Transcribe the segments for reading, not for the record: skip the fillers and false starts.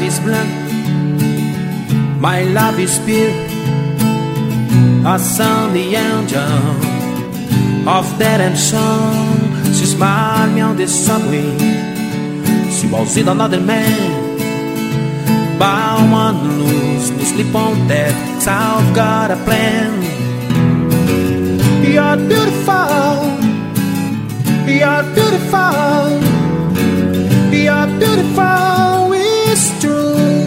is blind, my love is pure. I sound the angel of that song. She smiled me on the subway. She was with another man. But I want to lose, no sleep on that. I've got a plan. You're beautiful, you're beautiful, you're beautiful, it's true.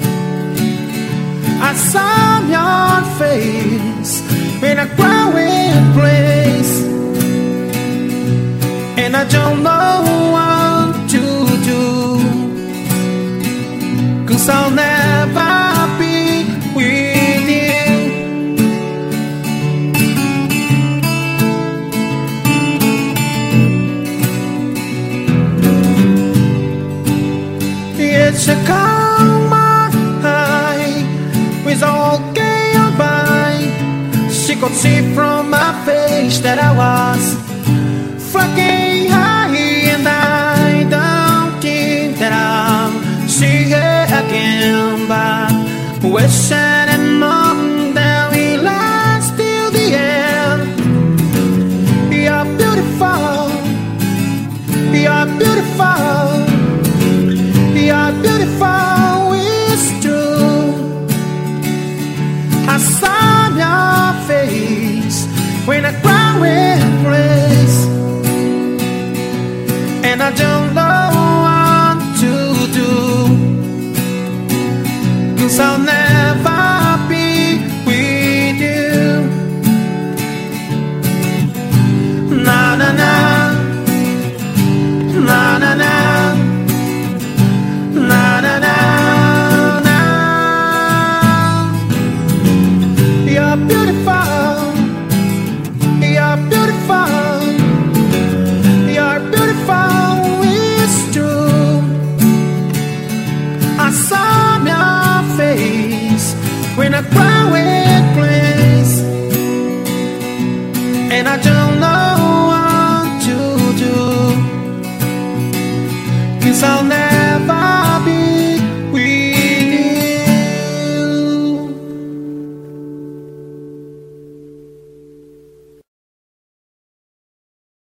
I saw your face in a crowded place, and I don't know what to do, 'cause I'll never be with you. It's a calm eye with all chaos by. She could see from my face that I was fucking high, and I don't think that I'll see her again. But wish